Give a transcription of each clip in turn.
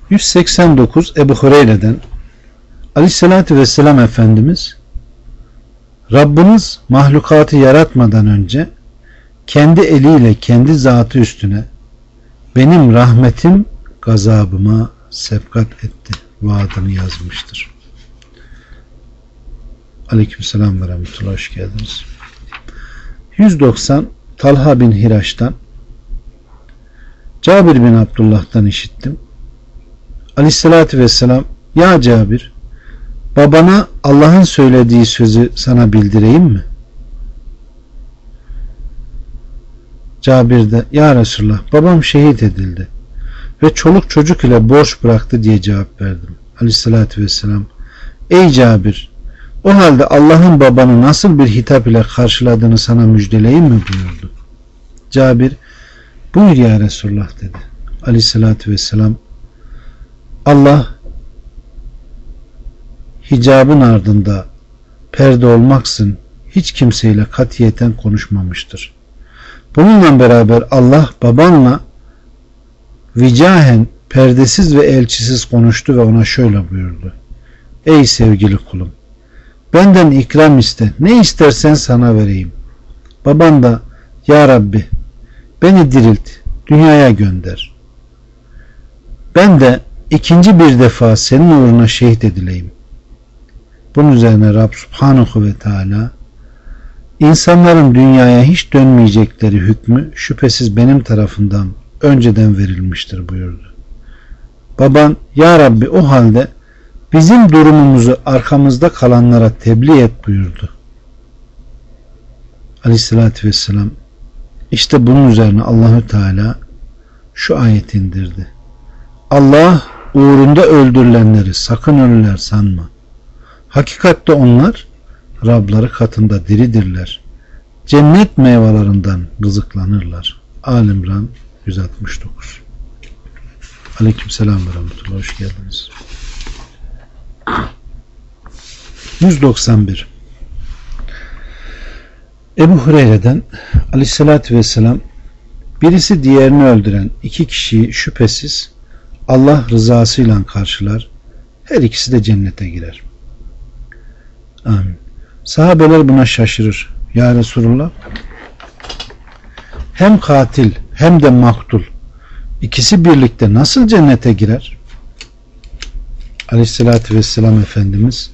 189 Ebu Hureyre'den Aleyhisselatü Vesselam Efendimiz, Rabbiniz mahlukatı yaratmadan önce kendi eliyle kendi zatı üstüne benim rahmetim gazabıma sebkat etti vaadını yazmıştır. Aleykümselam ve rahmetullah, hoş geldiniz. 190 Talha bin Hiraş'tan, Cabir bin Abdullah'tan işittim. Aleyhissalatü vesselam, ya Cabir, babana Allah'ın söylediği sözü sana bildireyim mi? Cabir de, ya Resulullah, babam şehit edildi ve çoluk çocuk ile borç bıraktı diye cevap verdim. Aleyhissalatü vesselam, ey Cabir, o halde Allah'ın babanı nasıl bir hitap ile karşıladığını sana müjdeleyeyim mi buyurdu. Cabir, buyur ya Resulullah dedi. Aleyhissalatü vesselam, Allah hicabın ardında perde olmaksın hiç kimseyle katiyeten konuşmamıştır. Bununla beraber Allah babanla vicahen perdesiz ve elçisiz konuştu ve ona şöyle buyurdu. Ey sevgili kulum, benden ikram iste, ne istersen sana vereyim. Baban da, ya Rabbi beni dirilt, dünyaya gönder. Ben de ikinci bir defa senin uğruna şehit edileyim. Bunun üzerine Rab Subhanahu ve Teala, insanların dünyaya hiç dönmeyecekleri hükmü şüphesiz benim tarafından önceden verilmiştir buyurdu. Baban, ya Rabbi o halde bizim durumumuzu arkamızda kalanlara tebliğ et buyurdu. Aleyhissalatü vesselam, işte bunun üzerine Allahü Teala şu ayet indirdi. Allah uğrunda öldürülenleri sakın ölüler sanma. Hakikatte onlar Rabları katında diridirler. Cennet meyvelerinden rızıklanırlar. Al-İmran 169. Aleykümselam ve rahmetullah, hoş geldiniz. 191 Ebu Hureyre'den Aleyhisselatü Vesselam, birisi diğerini öldüren iki kişiyi şüphesiz Allah rızasıyla karşılar, her ikisi de cennete girer. Amin. Sahabeler buna şaşırır. Ya Resulullah, hem katil hem de maktul ikisi birlikte nasıl cennete girer? Aleyhissalatü vesselam Efendimiz,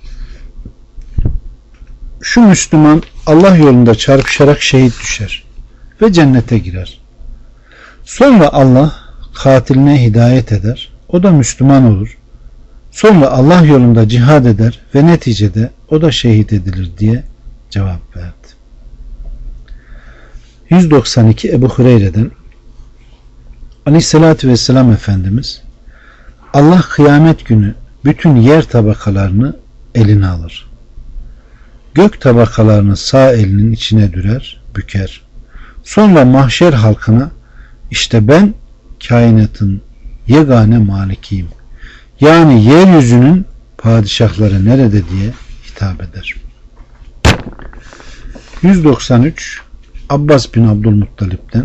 şu Müslüman Allah yolunda çarpışarak şehit düşer ve cennete girer. Sonra Allah katiline hidayet eder, o da Müslüman olur. Sonra Allah yolunda cihad eder ve neticede o da şehit edilir diye cevap verdi. 192 Ebu Hureyre'den Aleyhissalatü vesselam Efendimiz, Allah kıyamet günü bütün yer tabakalarını eline alır. Gök tabakalarını sağ elinin içine dürer, büker. Sonra mahşer halkına, işte ben kainatın yegane malikiyim, yani yeryüzünün padişahları nerede diye hitap eder. 193 Abbas bin Abdülmuttalip'ten,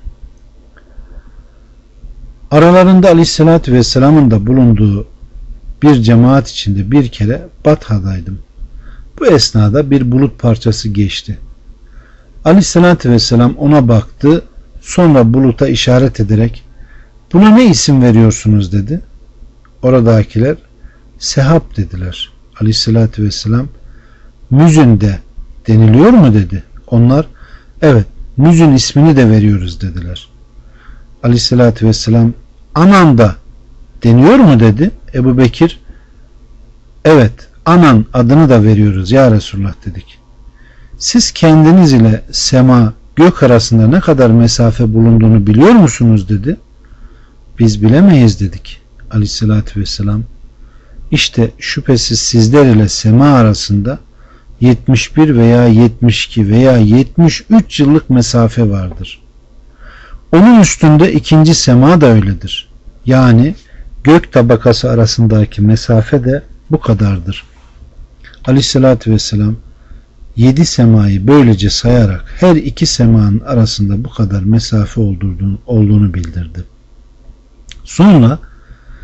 aralarında Aleyhisselatü Vesselam'ın da bulunduğu bir cemaat içinde bir kere Batha'daydım. Bu esnada bir bulut parçası geçti. Aleyhisselatü Vesselam ona baktı, sonra buluta işaret ederek buna ne isim veriyorsunuz dedi. Oradakiler Sehap dediler. Aleyhisselatü Vesselam, Müzün de deniliyor mu dedi. Onlar, evet Müzün ismini de veriyoruz dediler. Aleyhisselatü Vesselam, Anan da deniyor mu dedi. Ebu Bekir, evet Anan adını da veriyoruz ya Resulullah dedik. Siz kendiniz ile sema gök arasında ne kadar mesafe bulunduğunu biliyor musunuz dedi. Biz bilemeyiz dedik. Aleyhissalatü vesselam, işte şüphesiz sizler ile sema arasında 71 veya 72 veya 73 yıllık mesafe vardır. Onun üstünde ikinci sema da öyledir. Yani gök tabakası arasındaki mesafe de bu kadardır. Aleyhissalatü vesselam 7 semayı böylece sayarak her iki semanın arasında bu kadar mesafe olduğunu bildirdi. Sonra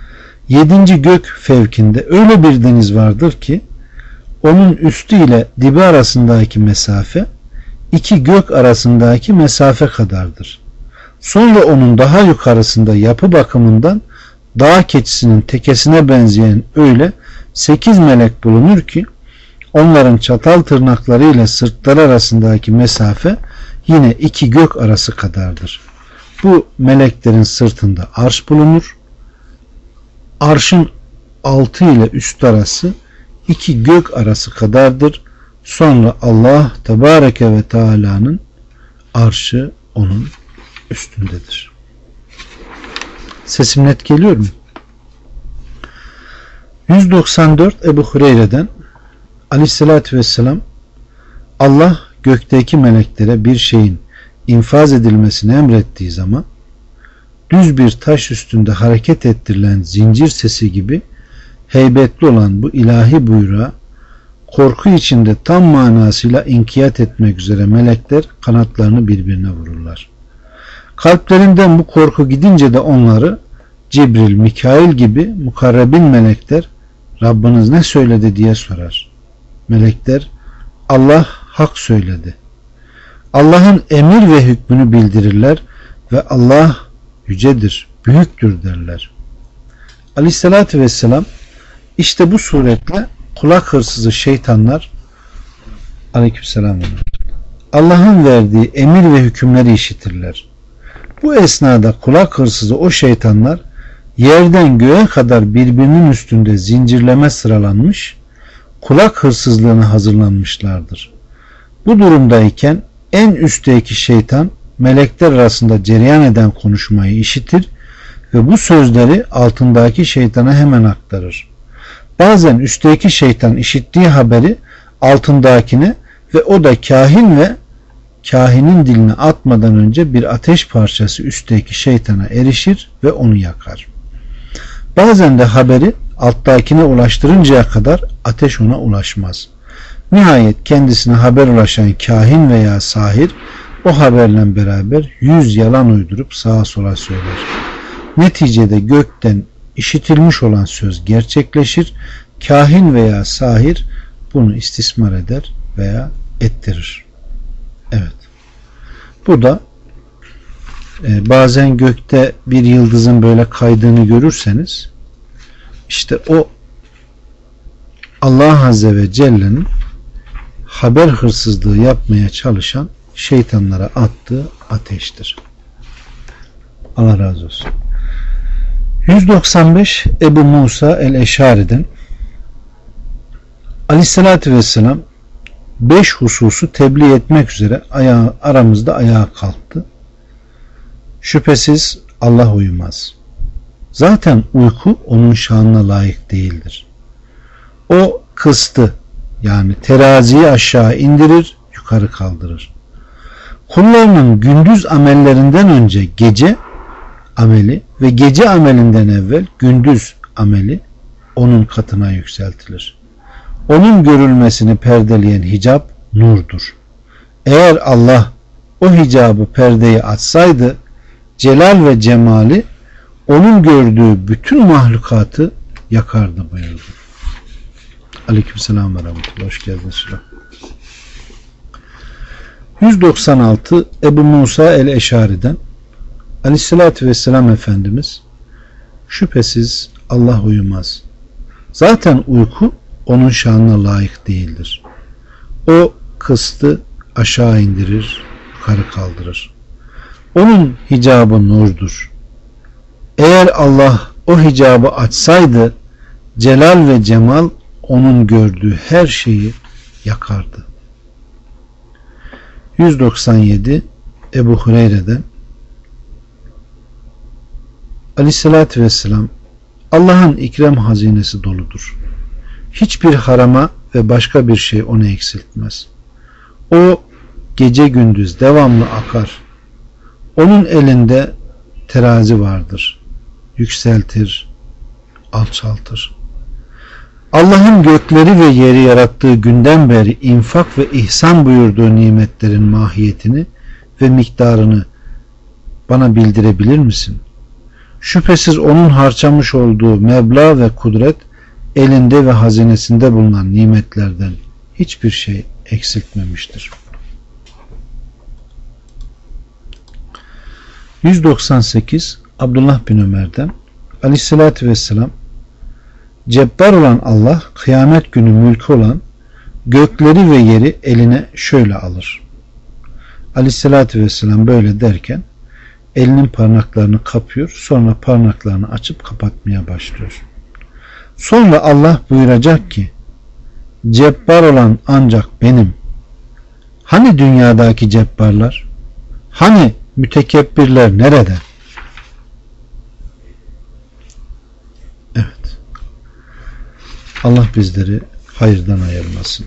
7. gök fevkinde öyle bir deniz vardır ki onun üstü ile dibi arasındaki mesafe 2 gök arasındaki mesafe kadardır. Sonra onun daha yukarısında yapı bakımından dağ keçisinin tekesine benzeyen öyle 8 melek bulunur ki onların çatal tırnakları ile sırtları arasındaki mesafe yine 2 gök arası kadardır. Bu meleklerin sırtında arş bulunur. Arşın altı ile üst arası 2 gök arası kadardır. Sonra Allah Tebareke ve Teala'nın arşı onun üstündedir. Sesim net geliyor mu? 194 Ebu Hureyre'den Aleyhisselatü Vesselam Allah gökteki meleklere bir şeyin infaz edilmesini emrettiği zaman düz bir taş üstünde hareket ettirilen zincir sesi gibi heybetli olan bu ilahi buyruğa korku içinde tam manasıyla inkiyat etmek üzere melekler kanatlarını birbirine vururlar. Kalplerinden bu korku gidince de onları Cibril, Mikail gibi mukarrebin melekler Rabbiniz ne söyledi diye sorar. Melekler Allah hak söyledi. Allah'ın emir ve hükmünü bildirirler ve Allah yücedir, büyüktür derler. Aleyhissalatü vesselam işte bu suretle kulak hırsızı şeytanlar aleykümselam Allah'ın verdiği emir ve hükümleri işitirler. Bu esnada kulak hırsızı o şeytanlar yerden göğe kadar birbirinin üstünde zincirleme sıralanmış, kulak hırsızlığına hazırlanmışlardır. Bu durumdayken en üstteki şeytan melekler arasında cereyan eden konuşmayı işitir ve bu sözleri altındaki şeytana hemen aktarır. Bazen üstteki şeytan işittiği haberi altındakine ve o da kahin ve kahinin diline atmadan önce bir ateş parçası üstteki şeytana erişir ve onu yakar. Bazen de haberi alttakine ulaştırıncaya kadar ateş ona ulaşmaz. Nihayet kendisine haber ulaşan kahin veya sahir o haberle beraber 100 yalan uydurup sağa sola söyler. Neticede gökten işitilmiş olan söz gerçekleşir. Kahin veya sahir bunu istismar eder veya ettirir. Evet. Bu da bazen gökte bir yıldızın böyle kaydığını görürseniz işte o Allah Azze ve Celle'nin haber hırsızlığı yapmaya çalışan şeytanlara attığı ateştir. Allah razı olsun. 195 Ebu Musa el-Eşari'den Aleyhisselatü Vesselam 5 hususu tebliğ etmek üzere aramızda ayağa kalktı. Şüphesiz Allah uyumaz. Zaten uyku onun şanına layık değildir. O kıstı, yani teraziyi aşağı indirir, yukarı kaldırır. Kullarının gündüz amellerinden önce gece ameli ve gece amelinden evvel gündüz ameli onun katına yükseltilir. Onun görülmesini perdeleyen hicap nurdur. Eğer Allah o hicabı, perdeyi açsaydı celal ve cemali onun gördüğü bütün mahlukatı yakardı buyurdu. Aleykümselam ve rahmetullah. Hoş geldiniz. 196 Ebu Musa el-Eşari'den Aleyhisselatü Vesselam Efendimiz şüphesiz Allah uyumaz. Zaten uyku onun şanına layık değildir. O kıstı aşağı indirir, yukarı kaldırır. Onun hicabı nurdur. Eğer Allah o hicabı açsaydı celal ve cemal onun gördüğü her şeyi yakardı. 197 Ebu Hureyre'den Aleyhisselatü Vesselam Allah'ın ikram hazinesi doludur. Hiçbir harama ve başka bir şey onu eksiltmez. O gece gündüz devamlı akar. Onun elinde terazi vardır. Yükseltir, alçaltır. Allah'ın gökleri ve yeri yarattığı günden beri infak ve ihsan buyurduğu nimetlerin mahiyetini ve miktarını bana bildirebilir misin? Şüphesiz onun harcamış olduğu meblağ ve kudret elinde ve hazinesinde bulunan nimetlerden hiçbir şey eksiltmemiştir. 198 Abdullah bin Ömer'den Aleyhisselatü Vesselam, Cebbar olan Allah kıyamet günü mülkü olan gökleri ve yeri eline şöyle alır. Aleyhisselatü Vesselam böyle derken elinin parmaklarını kapıyor, sonra parmaklarını açıp kapatmaya başlıyor. Sonra Allah buyuracak ki, Cebbar olan ancak benim. Hani dünyadaki cebbarlar? Hani mütekebbirler nerede? Evet. Allah bizleri hayırdan ayırmasın.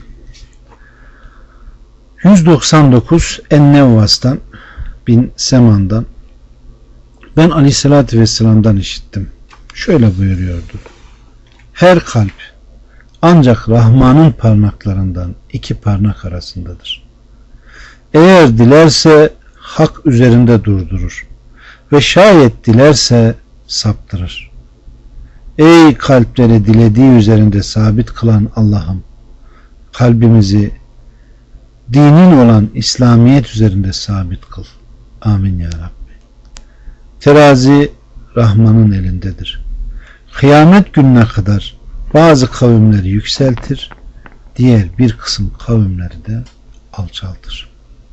199 En-Nevvas'tan bin Seman'dan, ben Aleyhisselatü Vesselam'dan işittim. Şöyle buyuruyordu. Her kalp ancak Rahman'ın parmaklarından iki parmak arasındadır. Eğer dilerse hak üzerinde durdurur ve şayet dilerse saptırır. Ey kalpleri dilediği üzerinde sabit kılan Allah'ım, kalbimizi dinin olan İslamiyet üzerinde sabit kıl. Amin ya Rabbi. Terazi Rahman'ın elindedir. Kıyamet gününe kadar bazı kavimleri yükseltir, diğer bir kısım kavimleri de alçaltır.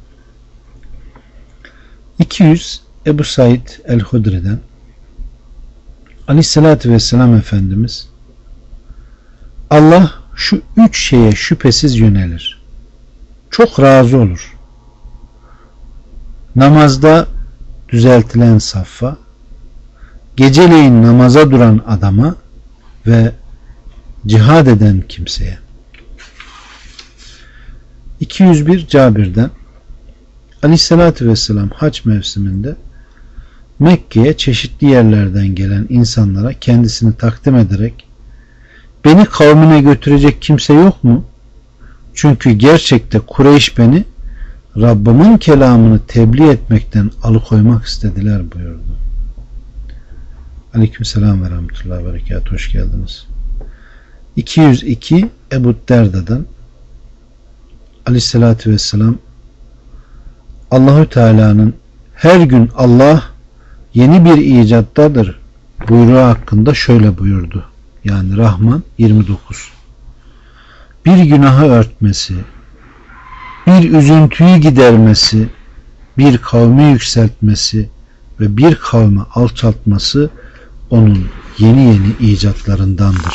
200 Ebu Said el-Hudri'den Aleyhisselatü Vesselam Efendimiz, Allah şu üç şeye şüphesiz yönelir. Çok razı olur. Namazda düzeltilen saffa, geceleyin namaza duran adama ve cihad eden kimseye. 201 Cabir'den Aleyhisselatü Vesselam hac mevsiminde Mekke'ye çeşitli yerlerden gelen insanlara kendisini takdim ederek, beni kavmine götürecek kimse yok mu? Çünkü gerçekte Kureyş beni Rabbimin kelamını tebliğ etmekten alıkoymak istediler buyurdu. Aleykümselam ve rahmetullahi ve berekatuhu. Hoş geldiniz. 202 Ebu Derda'dan Aleyhisselatü Vesselam, Allahü Teala'nın her gün Allah yeni bir icattadır buyruğu hakkında şöyle buyurdu. Yani Rahman 29. Bir günahı örtmesi, bir üzüntüyü gidermesi, bir kavmi yükseltmesi ve bir kavmi alçaltması onun yeni yeni icatlarındandır.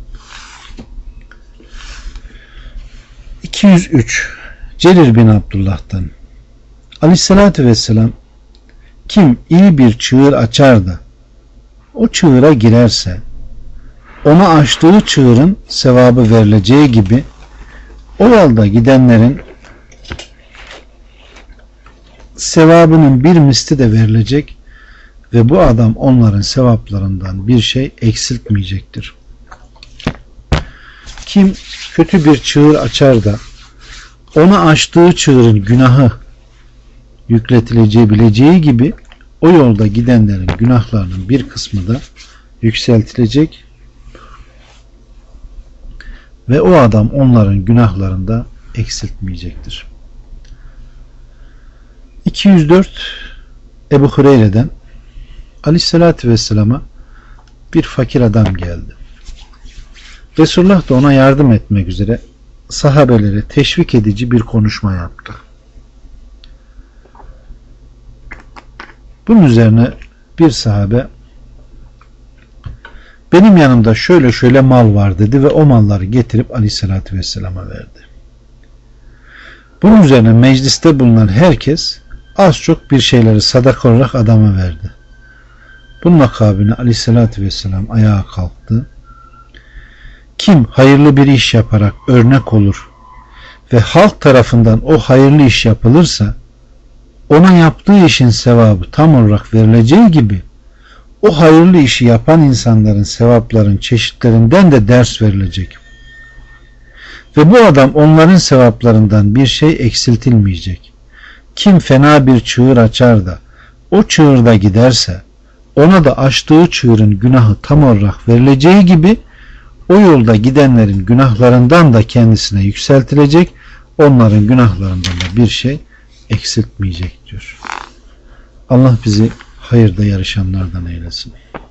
203 Cerir bin Abdullah'tan Aleyhisselatü Vesselam, kim iyi bir çığır açar da o çığıra girerse ona açtığı çığırın sevabı verileceği gibi o yolda gidenlerin sevabının bir misli de verilecek ve bu adam onların sevaplarından bir şey eksiltmeyecektir. Kim kötü bir çığır açar da ona açtığı çığırın günahı yükletilebileceği gibi o yolda gidenlerin günahlarının bir kısmı da yükseltilecek ve o adam onların günahlarında eksiltmeyecektir. 204 Ebu Hureyre'den Aleyhisselatü Vesselam'a bir fakir adam geldi. Resulullah da ona yardım etmek üzere sahabelere teşvik edici bir konuşma yaptı. Bunun üzerine bir sahabe, benim yanımda şöyle şöyle mal var dedi ve o malları getirip Aleyhisselatü Vesselam'a verdi. Bunun üzerine mecliste bulunan herkes az çok bir şeyleri sadaka olarak adama verdi. Bunun akabine Aleyhisselatü Vesselam ayağa kalktı. Kim hayırlı bir iş yaparak örnek olur ve halk tarafından o hayırlı iş yapılırsa ona yaptığı işin sevabı tam olarak verileceği gibi o hayırlı işi yapan insanların sevapların çeşitlerinden de ders verilecek. Ve bu adam onların sevaplarından bir şey eksiltilmeyecek. Kim fena bir çığır açar da o çığırda giderse ona da açtığı çığırın günahı tam olarak verileceği gibi o yolda gidenlerin günahlarından da kendisine yükseltilecek, onların günahlarından da bir şey eksiltmeyecek diyor. Allah bizi hayırda yarışanlardan eylesin.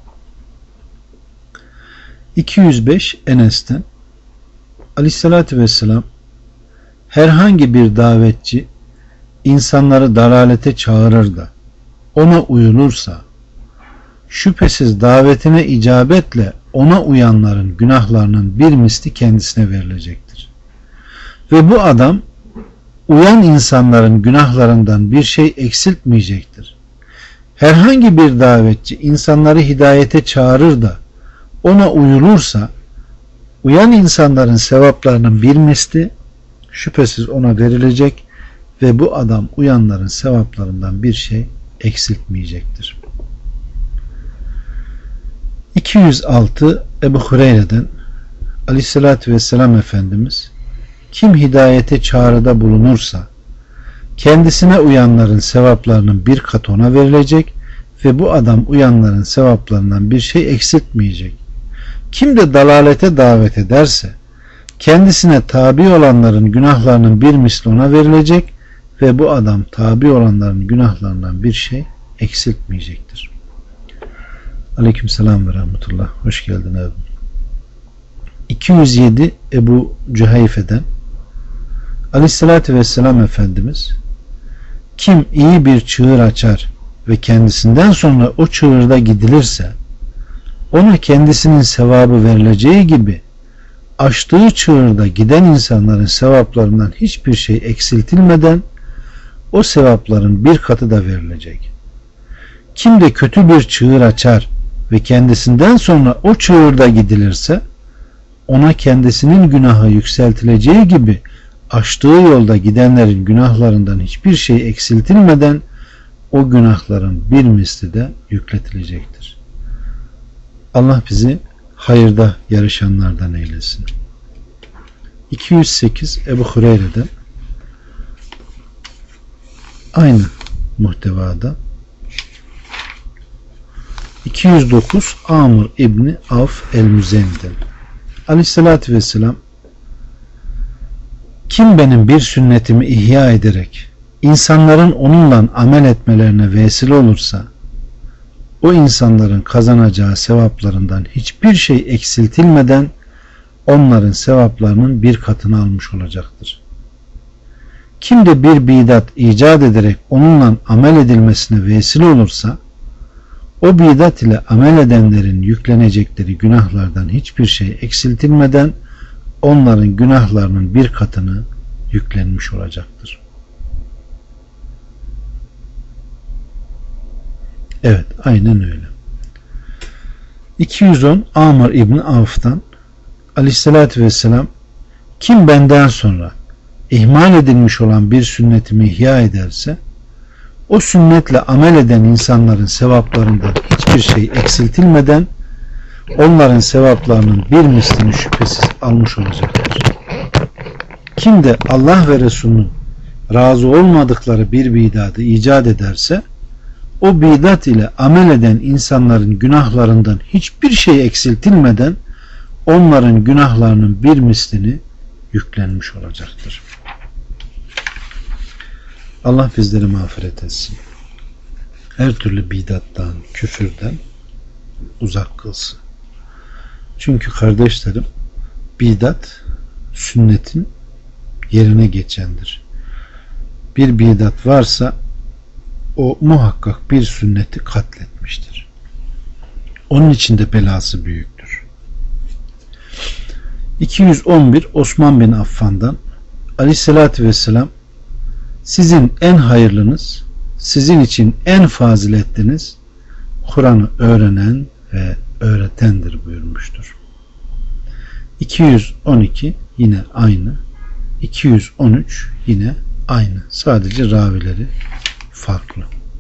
205 Enes'ten Aleyhissalatü vesselam, herhangi bir davetçi insanları dalalete çağırır da ona uyulursa şüphesiz davetine icabetle ona uyanların günahlarının bir misli kendisine verilecektir. Ve bu adam uyan insanların günahlarından bir şey eksiltmeyecektir. Herhangi bir davetçi insanları hidayete çağırır da ona uyulursa uyan insanların sevaplarının bir misli şüphesiz ona verilecek ve bu adam uyanların sevaplarından bir şey eksiltmeyecektir. 206 Ebu Hureyre'den Aleyhisselatü Vesselam Efendimiz, kim hidayete çağrıda bulunursa kendisine uyanların sevaplarının bir kat ona verilecek ve bu adam uyanların sevaplarından bir şey eksiltmeyecek. Kim de dalalete davet ederse kendisine tabi olanların günahlarının bir misli ona verilecek ve bu adam tabi olanların günahlarından bir şey eksiltmeyecektir. Aleykümselam ve rahmetullah. Hoş geldin abi. 207 Ebu Cüheyfe'den Aleyhissalatü Vesselam Efendimiz, kim iyi bir çığır açar ve kendisinden sonra o çığırda gidilirse ona kendisinin sevabı verileceği gibi açtığı çığırda giden insanların sevaplarından hiçbir şey eksiltilmeden o sevapların bir katı da verilecek. Kim de kötü bir çığır açar ve kendisinden sonra o çığırda gidilirse ona kendisinin günahı yükseltileceği gibi açtığı yolda gidenlerin günahlarından hiçbir şey eksiltilmeden o günahların bir misli de yükletilecektir. Allah bizi hayırda yarışanlardan eylesin. 208 Ebu Hureyre'den aynı muhtevada. 209 Amr İbni Avf el-Müzen'den Aleyhissalatü Vesselam, kim benim bir sünnetimi ihya ederek insanların onunla amel etmelerine vesile olursa o insanların kazanacağı sevaplarından hiçbir şey eksiltilmeden onların sevaplarının bir katını almış olacaktır. Kim de bir bidat icat ederek onunla amel edilmesine vesile olursa o bidat ile amel edenlerin yüklenecekleri günahlardan hiçbir şey eksiltilmeden onların günahlarının bir katını yüklenmiş olacaktır. Evet, aynen öyle. 210 Amr İbni Avf'tan Aleyhissalatü Vesselam, kim benden sonra ihmal edilmiş olan bir sünnetimi ihya ederse o sünnetle amel eden insanların sevaplarından hiçbir şey eksiltilmeden onların sevaplarının bir mislini şüphesiz almış olacaktır. Kim de Allah ve Resulünün razı olmadıkları bir bidatı icat ederse o bidat ile amel eden insanların günahlarından hiçbir şey eksiltilmeden onların günahlarının bir mislini yüklenmiş olacaktır. Allah bizleri mağfiret etsin. Her türlü bidattan, küfürden uzak kılsın. Çünkü kardeşlerim, bidat sünnetin yerine geçendir. Bir bidat varsa o muhakkak bir sünneti katletmiştir. Onun için de belası büyüktür. 211 Osman bin Affan'dan Aleyhissalatü Vesselam, sizin en hayırlınız, sizin için en faziletliniz Kur'an'ı öğrenen ve öğretendir buyurmuştur. 212 yine aynı. 213 yine aynı. Sadece ravileri farklı.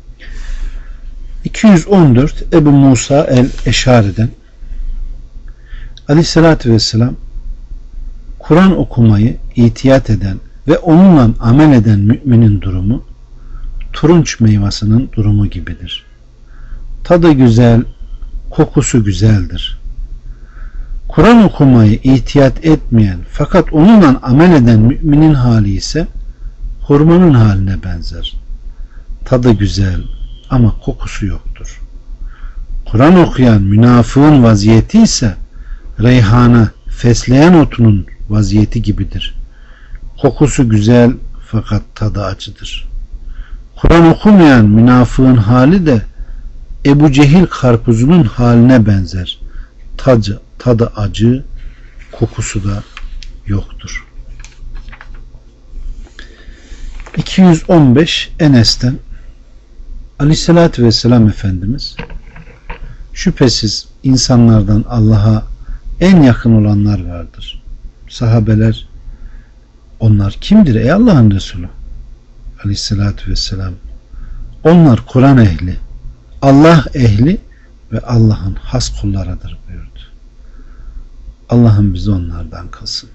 214 Ebu Musa el-Eşari'den Aleyhissalatü Vesselam, Kur'an okumayı itiyat eden ve onunla amel eden müminin durumu turunç meyvasının durumu gibidir. tadı güzel, kokusu güzeldir. Kur'an okumayı ihtiyat etmeyen fakat onunla amel eden müminin hali ise hurmanın haline benzer. Tadı güzel ama kokusu yoktur. Kur'an okuyan münafığın vaziyeti ise reyhana, fesleğen otunun vaziyeti gibidir. Kokusu güzel fakat tadı acıdır. Kur'an okumayan münafığın hali de Ebu Cehil karpuzunun haline benzer. Tadı acı, kokusu da yoktur. 215 Enes'ten Aleyhisselatü Vesselam Efendimiz, şüphesiz insanlardan Allah'a en yakın olanlar vardır. Sahabeler, onlar kimdir ey Allah'ın Resulü? Aleyhisselatü Vesselam, onlar Kur'an ehli, Allah ehli ve Allah'ın has kullarıdır buyurdu. Allah'ım bizi onlardan kılsın.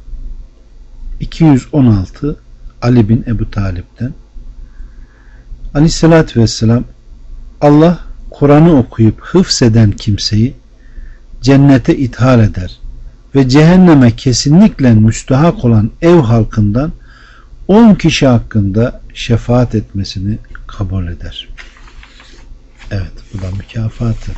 216 Ali bin Ebu Talip'ten Aleyhisselatü Vesselam, Allah Kur'an'ı okuyup hıfzeden kimseyi cennete ithal eder ve cehenneme kesinlikle müstahak olan ev halkından 10 kişi hakkında şefaat etmesini kabul eder. Evet, bu da mükafatı.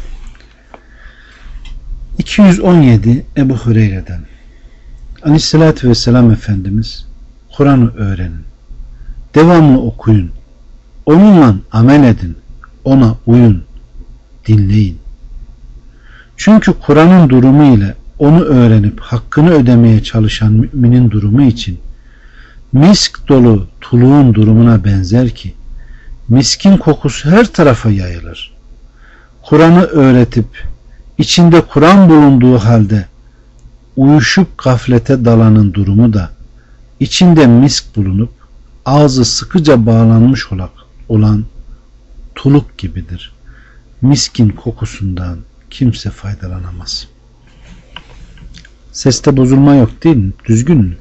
217 Ebu Hureyre'den Aleyhisselatü Vesselam Efendimiz, Kur'an'ı öğrenin, devamlı okuyun, onunla amel edin, ona uyun, dinleyin. Çünkü Kur'an'ın durumu ile onu öğrenip hakkını ödemeye çalışan müminin durumu için misk dolu tuluğun durumuna benzer ki miskin kokusu her tarafa yayılır. Kur'an'ı öğretip içinde Kur'an bulunduğu halde uyuşup gaflete dalanın durumu da içinde misk bulunup ağzı sıkıca bağlanmış olan tuluk gibidir. Miskin kokusundan kimse faydalanamaz. Seste bozulma yok değil mi? Düzgün mü?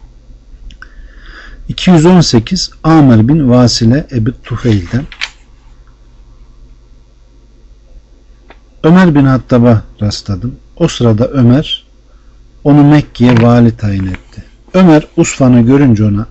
218 Amer bin Vasile Ebu Tufeil'den Ömer bin Hattab'a rastladım. O sırada Ömer onu Mekke'ye vali tayin etti. Ömer Usfan'ı görünce ona,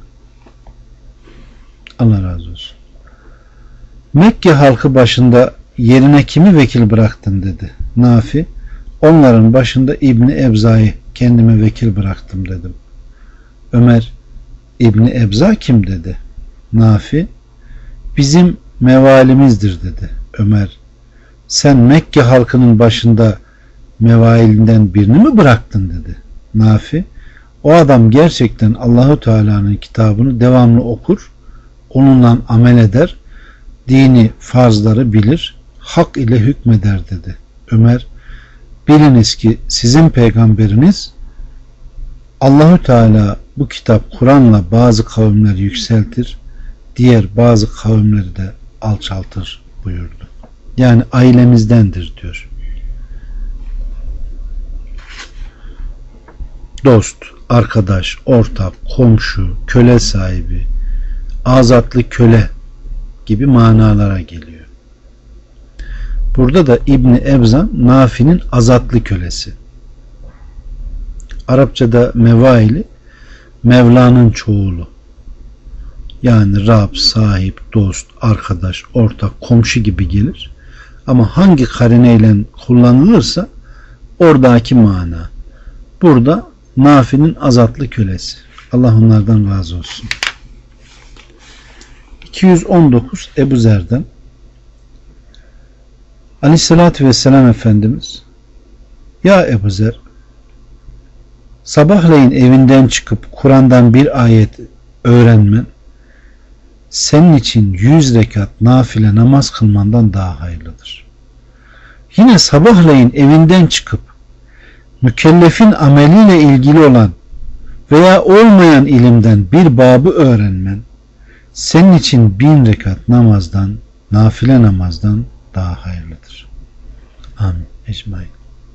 Allah razı olsun, Mekke halkı başında yerine kimi vekil bıraktın dedi. Nafi, onların başında İbni Ebza'yı kendime vekil bıraktım dedim. Ömer, İbni Ebza kim dedi. Nafi, bizim mevalimizdir dedi. Ömer, sen Mekke halkının başında mevailinden birini mi bıraktın dedi. Nafi, o adam gerçekten Allahu Teala'nın kitabını devamlı okur, onunla amel eder, dini farzları bilir, hak ile hükmeder dedi. Ömer, biliniz ki sizin peygamberiniz Allahu Teala bu kitap Kur'an'la bazı kavimleri yükseltir, diğer bazı kavimleri de alçaltır buyurdu. Yani ailemizdendir diyor. Dost, arkadaş, ortak, komşu, köle sahibi, azatlı köle gibi manalara geliyor. Burada da İbni Ebza Nafi'nin azatlı kölesi. Arapçada mevaili Mevla'nın çoğulu. Yani Rab, sahip, dost, arkadaş, ortak, komşu gibi gelir. Ama hangi karineyle kullanılırsa oradaki mana. Burada Nafi'nin azatlı kölesi. Allah onlardan razı olsun. 219 Ebu Zer'den Aleyhisselatü Vesselam Efendimiz, ya Ebu Zer, sabahleyin evinden çıkıp Kur'an'dan bir ayet öğrenmen senin için 100 rekat nafile namaz kılmandan daha hayırlıdır. Yine sabahleyin evinden çıkıp mükellefin ameliyle ilgili olan veya olmayan ilimden bir babı öğrenmen senin için 1000 rekat namazdan, nafile namazdan daha hayırlıdır. Amin. Ecmaîn.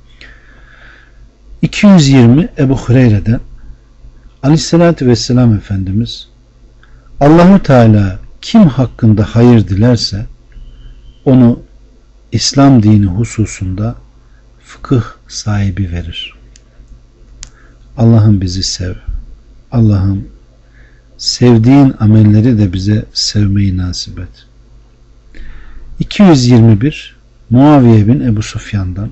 220 Ebu Hureyre'den Aleyhisselatü Vesselam Efendimiz, Allahu Teala kim hakkında hayır dilerse onu İslam dini hususunda fıkıh sahibi verir. Allah'ım bizi sev. Allah'ım sevdiğin amelleri de bize sevmeyi nasip et. 221 Muaviye bin Ebu Sufyan'dan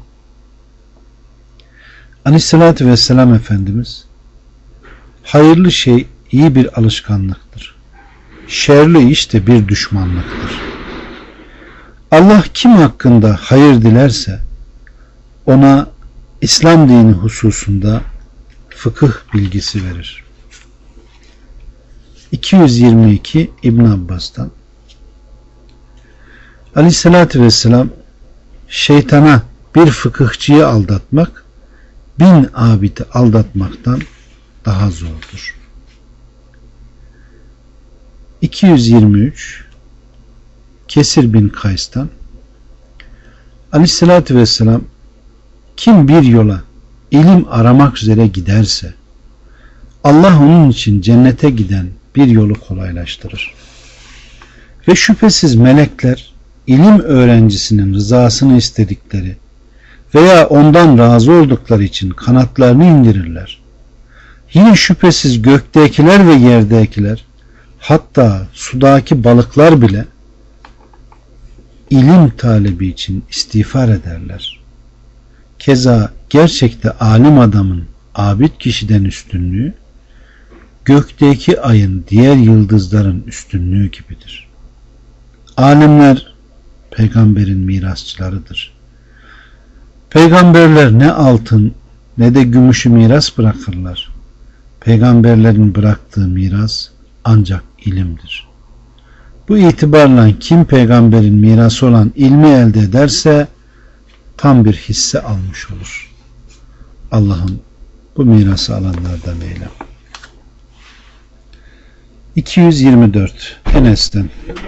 Aleyhisselatü Vesselam Efendimiz, hayırlı şey iyi bir alışkanlıktır. Şerli iş de bir düşmanlıktır. Allah kim hakkında hayır dilerse ona İslam dini hususunda fıkıh bilgisi verir. 222 İbn Abbas'tan Aleyhisselatü Vesselam, şeytana bir fıkıhçıyı aldatmak 1000 abidi aldatmaktan daha zordur. 223 Kesir bin Kays'tan Aleyhisselatü Vesselam, kim bir yola ilim aramak üzere giderse Allah onun için cennete giden bir yolu kolaylaştırır. Ve şüphesiz melekler ilim öğrencisinin rızasını istedikleri veya ondan razı oldukları için kanatlarını indirirler. Yine şüphesiz göktekiler ve yerdekiler, hatta sudaki balıklar bile ilim talebi için istiğfar ederler. Keza gerçekte alim adamın abid kişiden üstünlüğü gökteki ayın diğer yıldızların üstünlüğü gibidir. Alimler peygamberin mirasçılarıdır. Peygamberler ne altın ne de gümüşü miras bırakırlar. Peygamberlerin bıraktığı miras ancak ilimdir. Bu itibarla kim peygamberin mirası olan ilmi elde ederse tam bir hisse almış olur. Allah'ım bu mirası alanlardan eyle. 224 Enes'ten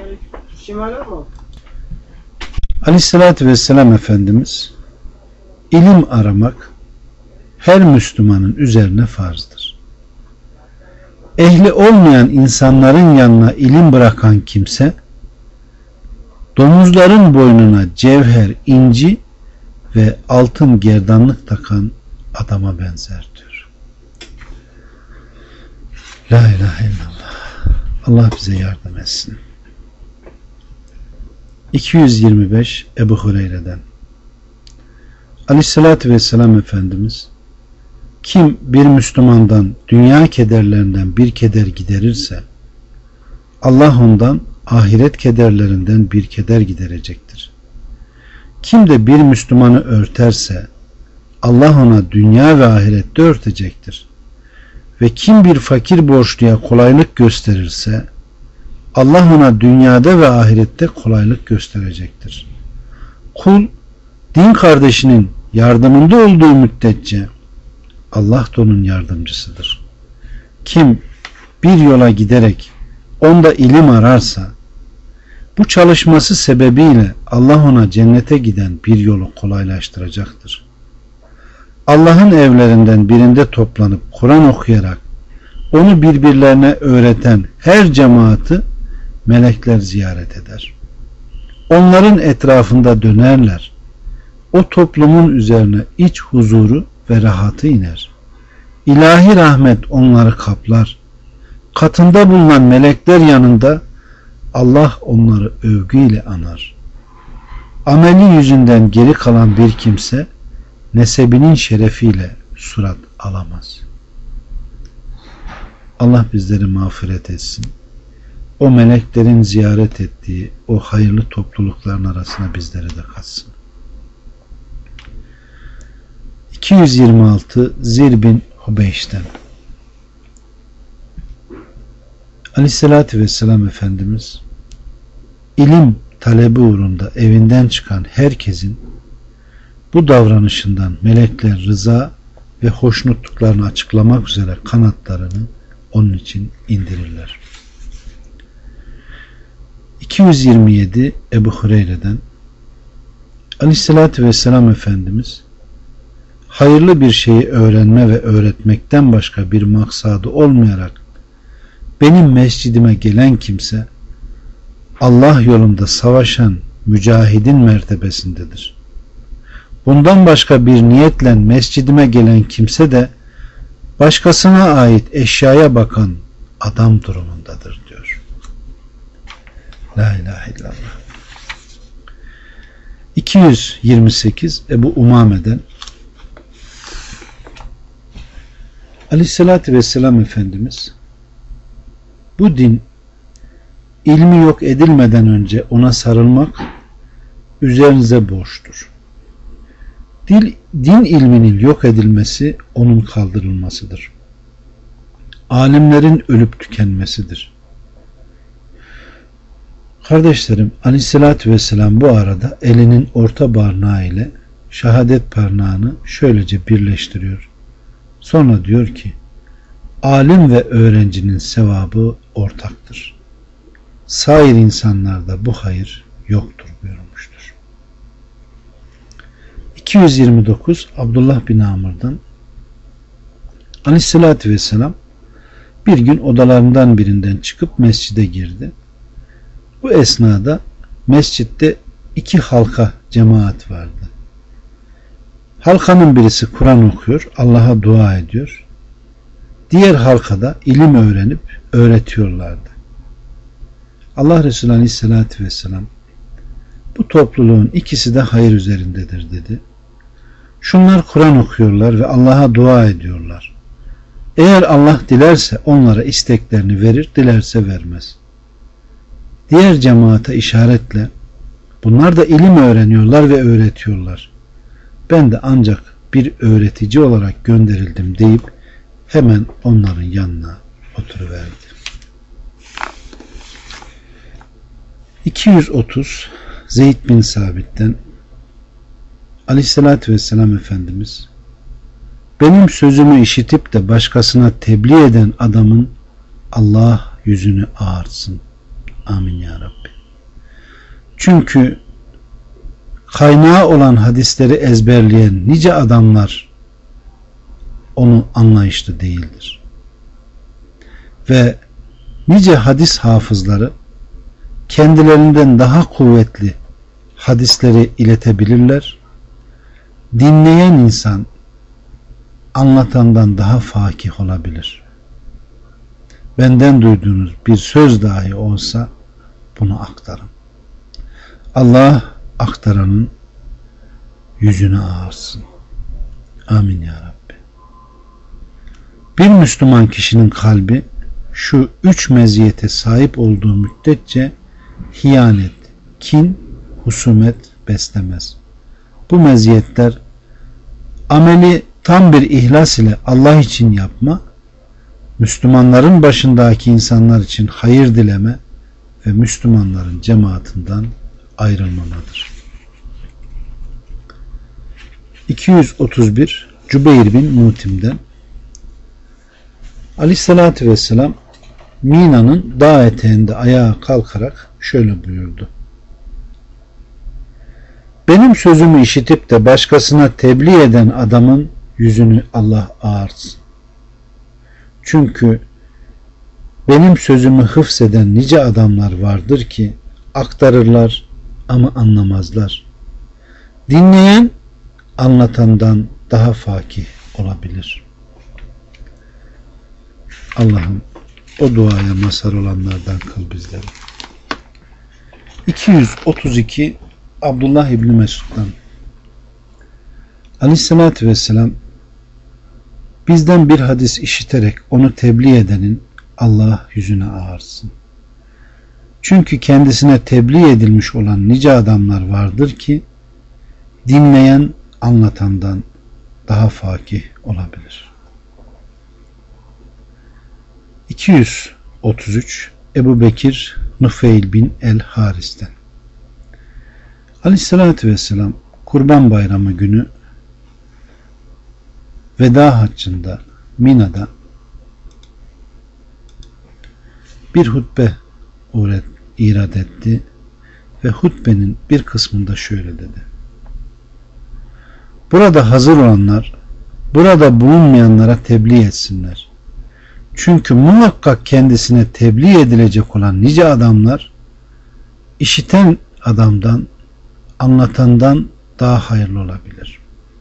Aleyhisselatü Vesselam Efendimiz, ilim aramak her Müslümanın üzerine farzdır. Ehli olmayan insanların yanına ilim bırakan kimse domuzların boynuna cevher, inci ve altın gerdanlık takan adama benzer diyor. La ilahe illallah. Allah bize yardım etsin. 225 Ebu Hureyre'den Aleyhisselatü Vesselam Efendimiz, kim bir Müslümandan dünya kederlerinden bir keder giderirse Allah ondan ahiret kederlerinden bir keder giderecektir. Kim de bir Müslümanı örterse Allah ona dünya ve ahirette örtecektir. Ve kim bir fakir borçluya kolaylık gösterirse Allah ona dünyada ve ahirette kolaylık gösterecektir. Kul din kardeşinin yardımında olduğu müddetçe Allah da onun yardımcısıdır. Kim bir yola giderek onda ilim ararsa bu çalışması sebebiyle Allah ona cennete giden bir yolu kolaylaştıracaktır. Allah'ın evlerinden birinde toplanıp Kur'an okuyarak onu birbirlerine öğreten her cemaati melekler ziyaret eder. Onların etrafında dönerler. O toplumun üzerine iç huzuru ve rahatı iner. İlahi rahmet onları kaplar. Katında bulunan melekler yanında Allah onları övgüyle anar. Ameli yüzünden geri kalan bir kimse nesebinin şerefiyle surat alamaz. Allah bizleri mağfiret etsin. O meleklerin ziyaret ettiği o hayırlı toplulukların arasına bizleri de katsın. 226 Zir bin Hubeyş'ten Aleyhisselatü Vesselam Efendimiz, ilim talebi uğrunda evinden çıkan herkesin bu davranışından melekler rıza ve hoşnutluklarını açıklamak üzere kanatlarını onun için indirirler. 227 Ebu Hureyre'den Aleyhisselatü Vesselam Efendimiz, hayırlı bir şeyi öğrenme ve öğretmekten başka bir maksadı olmayarak benim mescidime gelen kimse Allah yolunda savaşan mücahidin mertebesindedir. Bundan başka bir niyetle mescidime gelen kimse de başkasına ait eşyaya bakan adam durumundadır diyor. La ilahe illallah. 228 Ebu Umame'den Aleyhisselatü Vesselam Efendimiz, bu din ilmi yok edilmeden önce ona sarılmak üzerinize borçtur. Din ilminin yok edilmesi onun kaldırılmasıdır. Alimlerin ölüp tükenmesidir. Kardeşlerim, Aleyhisselatü Vesselam bu arada elinin orta parmağı ile şehadet parmağını şöylece birleştiriyor. Sonra diyor ki, alim ve öğrencinin sevabı ortaktır. Sair insanlarda bu hayır yoktur buyurmuştur. 229 Abdullah bin Amr'dan Aleyhisselatü Vesselam bir gün odalarından birinden çıkıp mescide girdi. Bu esnada mescitte iki halka cemaat vardı. Halkanın birisi Kur'an okuyor, Allah'a dua ediyor. Diğer halkada ilim öğrenip öğretiyorlardı. Allah Resulü Aleyhisselatü Vesselam, bu topluluğun ikisi de hayır üzerindedir dedi. Şunlar Kur'an okuyorlar ve Allah'a dua ediyorlar. Eğer Allah dilerse onlara isteklerini verir, dilerse vermez. Diğer cemaate işaretle, bunlar da ilim öğreniyorlar ve öğretiyorlar. Ben de ancak bir öğretici olarak gönderildim deyip hemen onların yanına oturuverdi. 230 Zeyd bin Sabit'ten Aleyhisselatü Vesselam Efendimiz, benim sözümü işitip de başkasına tebliğ eden adamın Allah yüzünü ağartsın. Amin ya Rabbi. Çünkü kaynağı olan hadisleri ezberleyen nice adamlar onu anlayışlı değildir. Ve nice hadis hafızları kendilerinden daha kuvvetli hadisleri iletebilirler. Dinleyen insan anlatandan daha fakih olabilir. Benden duyduğunuz bir söz dahi olsa bunu aktarın. Allah aktaranın yüzünü ağarsın. Amin ya Rabbi. Bir Müslüman kişinin kalbi şu üç meziyete sahip olduğu müddetçe hiyanet, kin, husumet beslemez. Bu meziyetler ameli tam bir ihlas ile Allah için yapma, Müslümanların başındaki insanlar için hayır dileme ve Müslümanların cemaatinden ayrılmamadır. 231 Cübeyr bin Mutim'den Aleyhisselatü Vesselam Mina'nın dağ eteğinde ayağa kalkarak şöyle buyurdu. Benim sözümü işitip de başkasına tebliğ eden adamın yüzünü Allah ağartsın. Çünkü benim sözümü hıfzeden nice adamlar vardır ki aktarırlar ama anlamazlar. Dinleyen anlatandan daha fakih olabilir. Allah'ım o duaya mazhar olanlardan kıl bizleri. 232 Abdullah İbni Mesud'dan Aleyhisselatü Vesselam, bizden bir hadis işiterek onu tebliğ edenin Allah yüzüne ağarsın. Çünkü kendisine tebliğ edilmiş olan nice adamlar vardır ki dinleyen anlatandan daha fakih olabilir. 233 Ebu Bekir Nufeyl bin el-Haris'ten Aleyhisselatü Vesselam Kurban Bayramı günü veda haccında Mina'da bir hutbe irad etti ve hutbenin bir kısmında şöyle dedi. Burada hazır olanlar burada bulunmayanlara tebliğ etsinler. Çünkü muhakkak kendisine tebliğ edilecek olan nice adamlar işiten adamdan anlatandan daha hayırlı olabilir.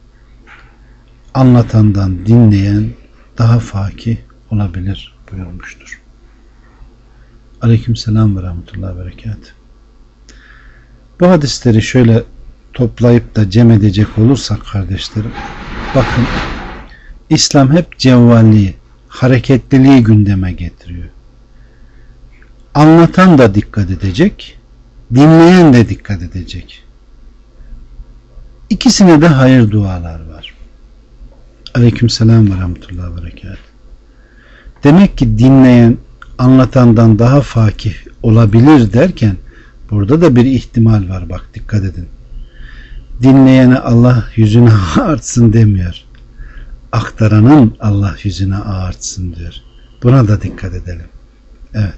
Anlatandan dinleyen daha fakih olabilir buyurmuştur. Aleykümselam ve rahmetullahi ve berekatuhu. Bu hadisleri şöyle toplayıp da cem edecek olursak kardeşlerim, bakın, İslam hep cevvalliği, hareketliliği gündeme getiriyor. Anlatan da dikkat edecek, dinleyen de dikkat edecek. İkisine de hayır dualar var. Aleykümselam ve rahmetullahi ve berekatuhu. Demek ki dinleyen anlatandan daha fakih olabilir derken burada da bir ihtimal var, bak dikkat edin. Dinleyene Allah yüzünü ağartsın demiyor. Aktaranın Allah yüzüne ağartsın diyor. Buna da dikkat edelim. Evet.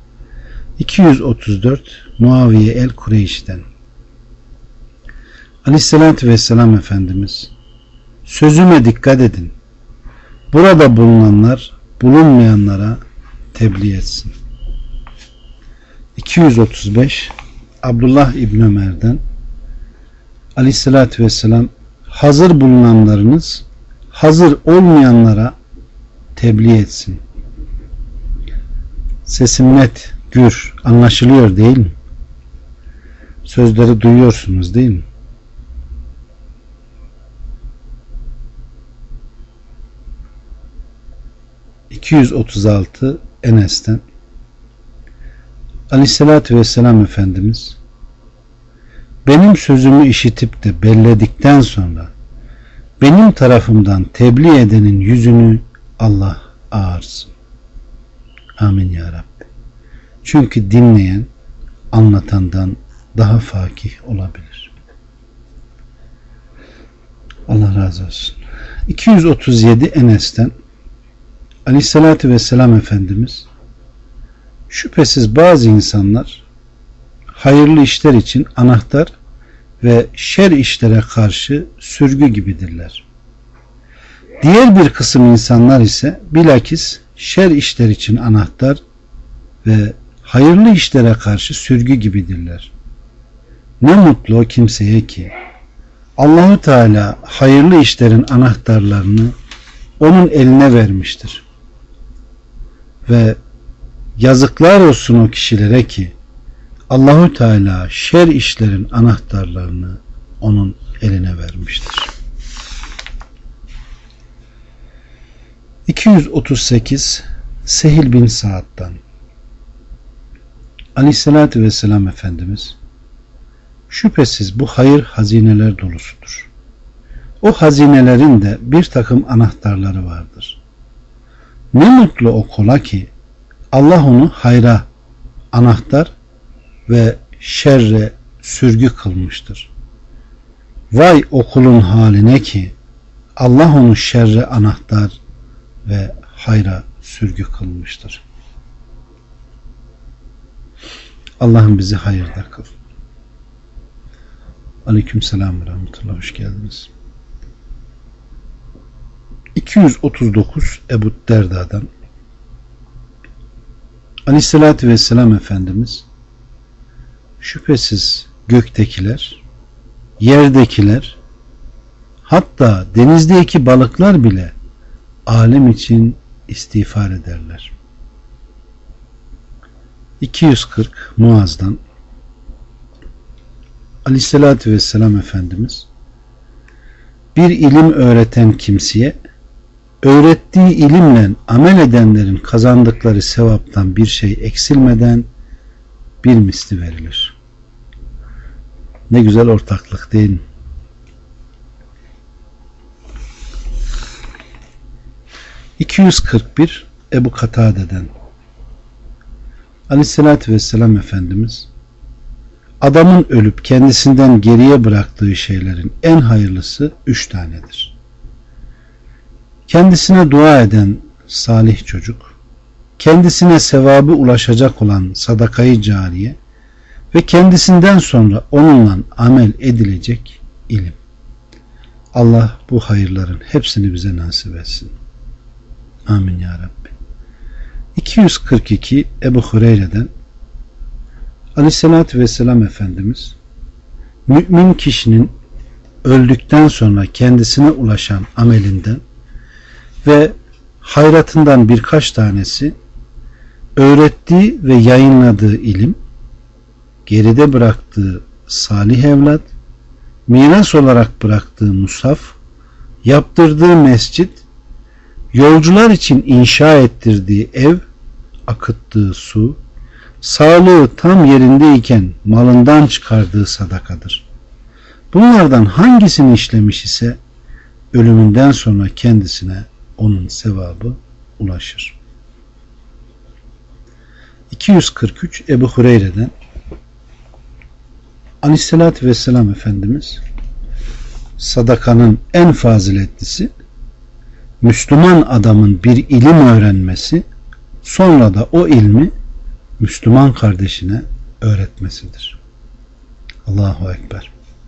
234 Muaviye el-Kureyş'ten Aleyhisselatü Vesselam Efendimiz, sözüme dikkat edin. Burada bulunanlar bulunmayanlara tebliğ etsin. 235 Abdullah İbni Ömer'den Aleyhisselatü Vesselam, hazır bulunanlarınız hazır olmayanlara tebliğ etsin. Sesim net, gür, anlaşılıyor değil mi? Sözleri duyuyorsunuz değil mi? ...236 Enes'ten Aleyhisselatü Vesselam Efendimiz, benim sözümü işitip de belledikten sonra benim tarafımdan tebliğ edenin yüzünü Allah ağarsın. Amin ya Rabbi. Çünkü dinleyen anlatandan daha fakih olabilir. Allah razı olsun. 237 Enes'ten Aleyhisselatü Vesselam Efendimiz, şüphesiz bazı insanlar hayırlı işler için anahtar ve şer işlere karşı sürgü gibidirler. Diğer bir kısım insanlar ise bilakis şer işler için anahtar ve hayırlı işlere karşı sürgü gibidirler. Ne mutlu o kimseye ki Allahu Teala hayırlı işlerin anahtarlarını onun eline vermiştir. Ve yazıklar olsun o kişilere ki Allahu Teala şer işlerin anahtarlarını onun eline vermiştir. 238 Sehil bin Sa'd'dan Aleyhisselatü Vesselam Efendimiz, şüphesiz bu hayır hazineler dolusudur. O hazinelerin de bir takım anahtarları vardır. Ne mutlu o kula ki Allah onu hayra anahtar ve şerre sürgü kılmıştır. Vay o kulun haline ki Allah onu şerre anahtar ve hayra sürgü kılmıştır. Allah'ım bizi hayırda kıl. Aleykümselam ve rahmetullah. Hoş geldiniz. 239 Ebu Derda'dan Aleyhisselatü Vesselam Efendimiz, şüphesiz göktekiler, yerdekiler, hatta denizdeki balıklar bile alem için istiğfar ederler. 240 Muaz'dan Aleyhisselatü Vesselam Efendimiz, bir ilim öğreten kimseye öğrettiği ilimle amel edenlerin kazandıkları sevaptan bir şey eksilmeden bir misli verilir. Ne güzel ortaklık değil mi? ...241 Ebu Katade'den Aleyhisselatü Vesselam Efendimiz, adamın ölüp kendisinden geriye bıraktığı şeylerin en hayırlısı 3 tanedir. Kendisine dua eden salih çocuk, kendisine sevabı ulaşacak olan sadakayı cariye ve kendisinden sonra onunla amel edilecek ilim. Allah bu hayırların hepsini bize nasip etsin. Amin ya Rabbi. 242 Ebu Hureyre'den Aleyhisselatü Vesselam Efendimiz, mümin kişinin öldükten sonra kendisine ulaşan amelinden ve hayratından birkaç tanesi öğrettiği ve yayınladığı ilim, geride bıraktığı salih evlat, miras olarak bıraktığı mushaf, yaptırdığı mescit, yolcular için inşa ettirdiği ev, akıttığı su, sağlığı tam yerindeyken malından çıkardığı sadakadır. Bunlardan hangisini işlemiş ise ölümünden sonra kendisine onun sevabı ulaşır. 243 Ebu Hureyre'den Aleyhisselatü Vesselam Efendimiz, sadakanın en faziletlisi Müslüman adamın bir ilim öğrenmesi, sonra da o ilmi Müslüman kardeşine öğretmesidir. Allahu Ekber.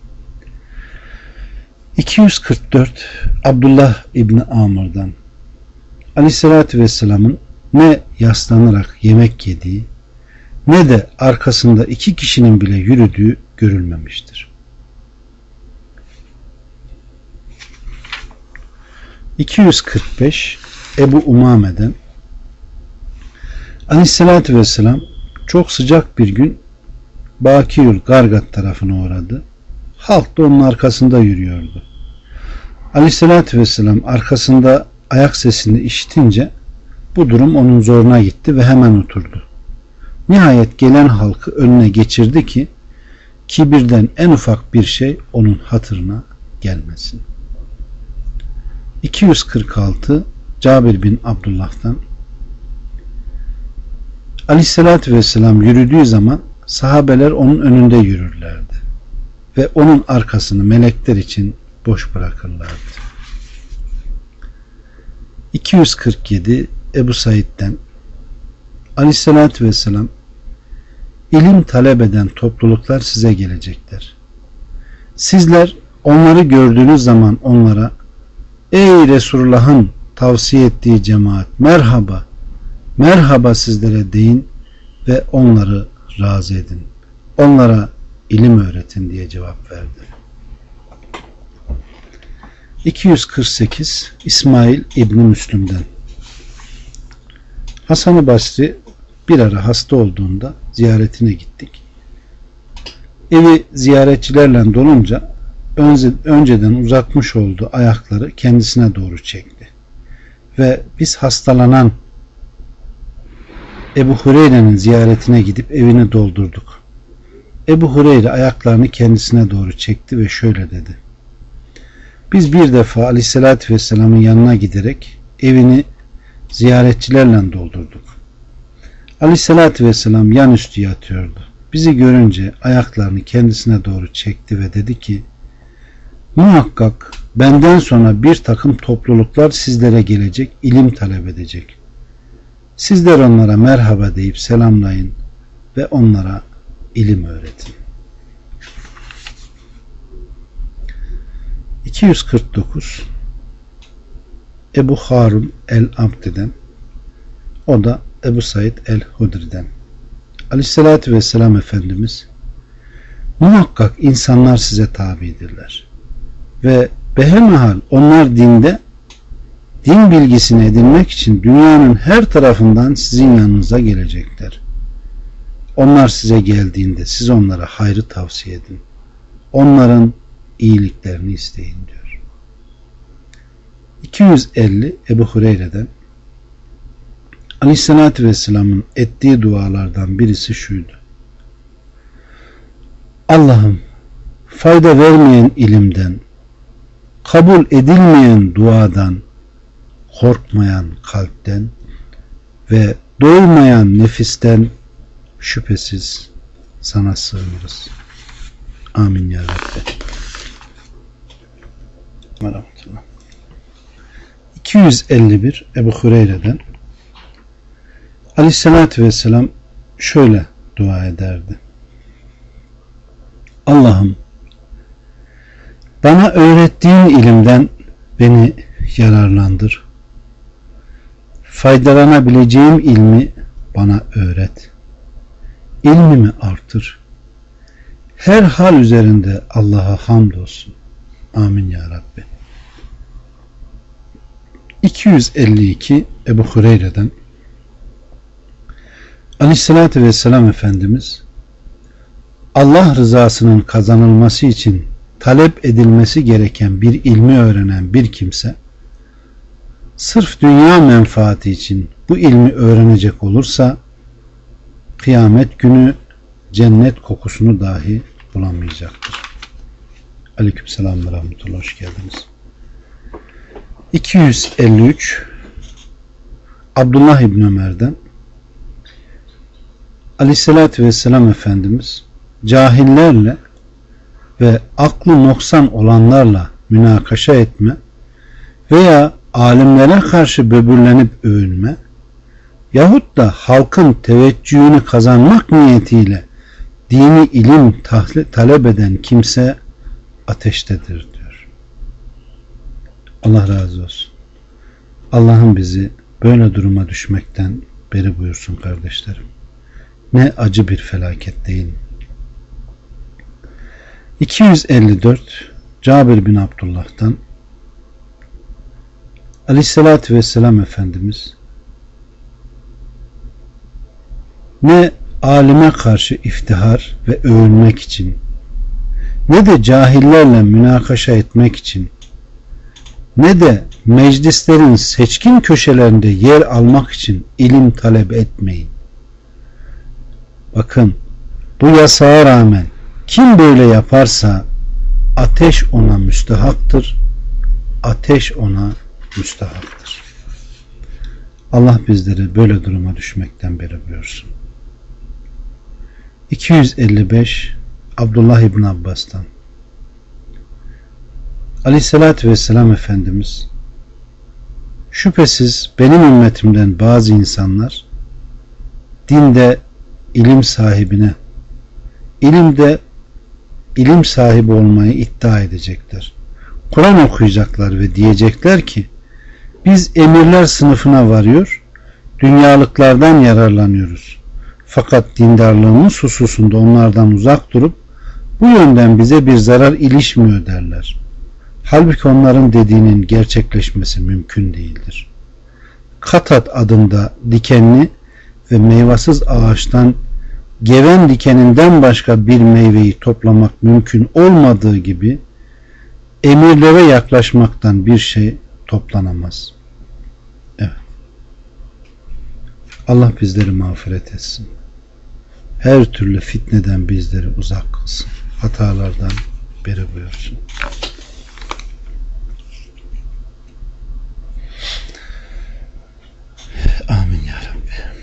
244 Abdullah İbni Amr'dan Aleyhisselatü Vesselam'ın ne yaslanarak yemek yediği ne de arkasında iki kişinin bile yürüdüğü görülmemiştir. 245 Ebu Umame'den Aleyhisselatü Vesselam çok sıcak bir gün Bakiyül Gargat tarafına uğradı. Halk da onun arkasında yürüyordu. Aleyhisselatü Vesselam arkasında ayak sesini işitince bu durum onun zoruna gitti ve hemen oturdu. Nihayet gelen halkı önüne geçirdi ki kibirden en ufak bir şey onun hatırına gelmesin. 246 Cabir bin Abdullah'tan Aleyhisselatü Vesselam yürüdüğü zaman sahabeler onun önünde yürürlerdi ve onun arkasını melekler için boş bırakırlardı. 247 Ebu Said'den Aleyhisselatü Vesselam ilim talep eden topluluklar size gelecekler. Sizler onları gördüğünüz zaman onlara ey Resulullah'ın tavsiye ettiği cemaat merhaba, merhaba sizlere deyin ve onları razı edin. Onlara ilim öğretin diye cevap verdi. 248 İsmail İbni Müslüm'den Hasan-ı Basri bir ara hasta olduğunda ziyaretine gittik. Evi ziyaretçilerle dolunca önceden uzatmış olduğu ayakları kendisine doğru çekti. Ve biz hastalanan Ebu Hureyre'nin ziyaretine gidip evini doldurduk. Ebu Hureyre ayaklarını kendisine doğru çekti ve şöyle dedi. Biz bir defa Aleyhisselatü Vesselam'ın yanına giderek evini ziyaretçilerle doldurduk. Aleyhisselatü Vesselam yan üstü yatıyordu. Bizi görünce ayaklarını kendisine doğru çekti ve dedi ki muhakkak benden sonra bir takım topluluklar sizlere gelecek, ilim talep edecek. Sizler onlara merhaba deyip selamlayın ve onlara ilim öğretin. 249 Ebu Harun el-Abdi'den, o da Ebu Said el-Hudri'den. Aleyhissalatü vesselam Efendimiz muhakkak insanlar size tabidirler ve behemehal onlar din bilgisini edinmek için dünyanın her tarafından sizin yanınıza gelecekler. Onlar size geldiğinde siz onlara hayrı tavsiye edin. Onların iyiliklerini isteyin diyor. 250 Ebu Hureyre'den Aleyhisselatü Vesselam'ın ettiği dualardan birisi şuydu. Allah'ım fayda vermeyen ilimden, kabul edilmeyen duadan, korkmayan kalpten ve doymayan nefisten şüphesiz sana sığınırız. Amin ya Rabbi. 251 Ebu Hureyre'den Aleyhisselatü Vesselam şöyle dua ederdi. Allah'ım bana öğrettiğin ilimden beni yararlandır. Faydalanabileceğim ilmi bana öğret. İlmimi artır. Her hal üzerinde Allah'a hamdolsun. Amin ya Rabbi. 252 Ebu Hureyre'den Aleyhisselatü Vesselam Efendimiz, Allah rızasının kazanılması için talep edilmesi gereken bir ilmi öğrenen bir kimse, sırf dünya menfaati için bu ilmi öğrenecek olursa, kıyamet günü cennet kokusunu dahi bulamayacaktır. Aleykümselam ve rahmetullah, hoş geldiniz. 253 Abdullah İbni Ömer'den Aleyhisselatü Vesselam Efendimiz, cahillerle ve aklı noksan olanlarla münakaşa etme veya alimlere karşı böbürlenip övünme yahut da halkın teveccühünü kazanmak niyetiyle dini ilim talep eden kimse ateştedir diyor. Allah razı olsun. Allah'ım bizi böyle duruma düşmekten beri buyursun kardeşlerim. Ne acı bir felaket değil mi? 254 Cabir bin Abdullah'tan Aleyhisselatü Vesselam Efendimiz, ne alime karşı iftihar ve övünmek için, ne de cahillerle münakaşa etmek için, ne de meclislerin seçkin köşelerinde yer almak için ilim talep etmeyin. Bakın, bu yasağa rağmen kim böyle yaparsa ateş ona müstehaktır, ateş ona müstehaktır. Allah bizleri böyle duruma düşmekten beri buyursun. 255 Abdullah İbni Abbas'tan Aleyhisselatü Vesselam Efendimiz, şüphesiz benim ümmetimden bazı insanlar dinde ilim sahibine, ilimde ilim sahibi olmayı iddia edecekler. Kur'an okuyacaklar ve diyecekler ki, biz emirler sınıfına varıyor, dünyalıklardan yararlanıyoruz. Fakat dindarlığımız hususunda onlardan uzak durup bu yönden bize bir zarar ilişmiyor derler. Halbuki onların dediğinin gerçekleşmesi mümkün değildir. Katat adında dikenli ve meyvasız ağaçtan geven dikeninden başka bir meyveyi toplamak mümkün olmadığı gibi emirlere yaklaşmaktan bir şey toplanamaz. Evet. Allah bizleri mağfiret etsin. Her türlü fitneden bizleri uzak kılsın. Hatalardan beri buyursun. Amin ya Rabbi.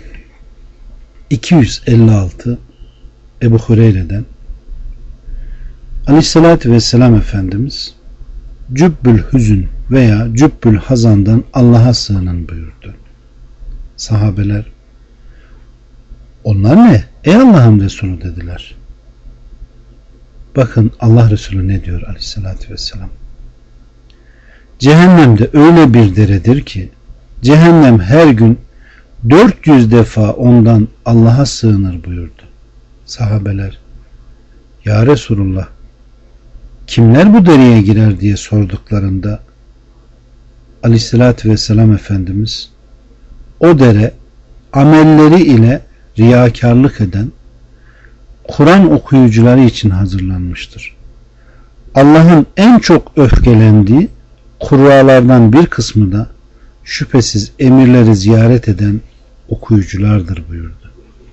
256 Ebu Hureyre'den Aleyhisselatü Vesselam Efendimiz, Cübbül Hüzün veya Cübbül Hazan'dan Allah'a sığının buyurdu. Sahabeler, onlar ne? Ey Allah'ın Resulü dediler. Bakın Allah Resulü ne diyor Aleyhisselatü Vesselam. Cehennemde öyle bir deredir ki cehennem her gün 400 defa ondan Allah'a sığınır buyurdu. Sahabeler, ya Resulullah, kimler bu dereye girer diye sorduklarında Aleyhisselatü Vesselam Efendimiz, o dere amelleri ile riyakarlık eden Kur'an okuyucuları için hazırlanmıştır. Allah'ın en çok öfkelendiği kurralardan bir kısmı da şüphesiz emirleri ziyaret eden okuyuculardır buyurdu.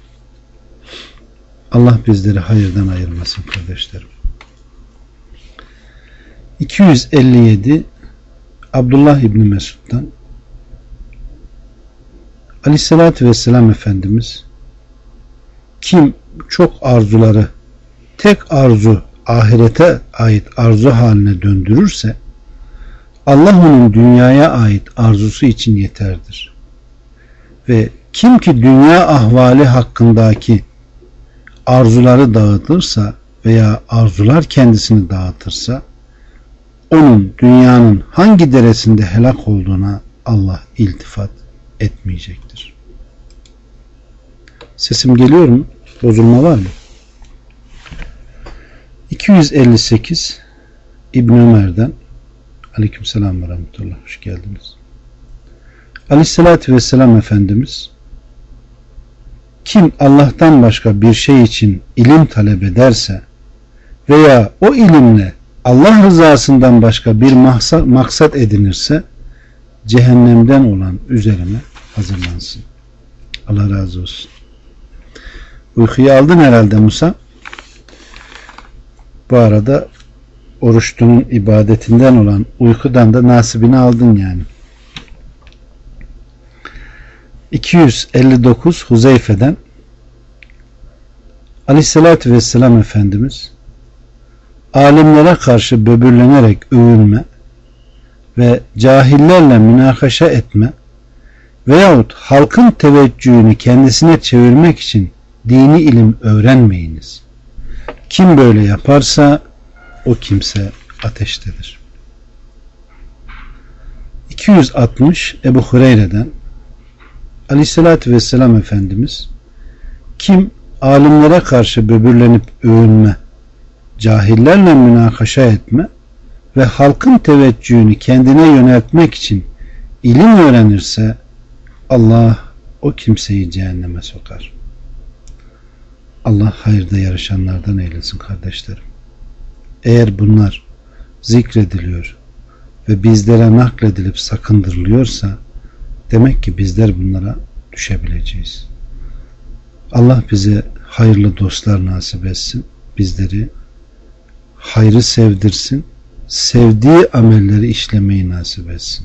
Allah bizleri hayırdan ayırmasın kardeşlerim. 257 Abdullah İbni Mesud'dan Aleyhisselatü Vesselam Efendimiz, kim çok arzuları tek arzu ahirete ait arzu haline döndürürse Allah onun dünyaya ait arzusu için yeterdir. Ve kim ki dünya ahvali hakkındaki arzuları dağıtırsa veya arzular kendisini dağıtırsa onun dünyanın hangi deresinde helak olduğuna Allah iltifat etmeyecektir. Sesim geliyor mu? Bozulma var mı? 258 İbn Ömer'den, aleykümselam ve rahmetullah, hoş geldiniz. Aleyhissalatü vesselam Efendimiz, kim Allah'tan başka bir şey için ilim talep ederse veya o ilimle Allah rızasından başka bir maksat edinirse cehennemden olan üzerine hazırlansın. Allah razı olsun. Uykuyu aldın herhalde Musa. Bu arada oruçtunun ibadetinden olan uykudan da nasibini aldın yani. 259 Huzeyfe'den, Aleyhisselatü Vesselam Efendimiz, alimlere karşı böbürlenerek övülme ve cahillerle münakaşa etme veyahut halkın teveccühünü kendisine çevirmek için dini ilim öğrenmeyiniz. Kim böyle yaparsa o kimse ateştedir. 260 Ebu Hureyre'den, Aleyhisselatü Vesselam Efendimiz, kim alimlere karşı böbürlenip övünme, cahillerle münakaşa etme ve halkın teveccühünü kendine yöneltmek için ilim öğrenirse Allah o kimseyi cehenneme sokar. Allah hayırda yarışanlardan eylesin kardeşlerim. Eğer bunlar zikrediliyor ve bizlere nakledilip sakındırılıyorsa demek ki bizler bunlara düşebileceğiz. Allah bize hayırlı dostlar nasip etsin. Bizleri hayrı sevdirsin. Sevdiği amelleri işlemeyi nasip etsin.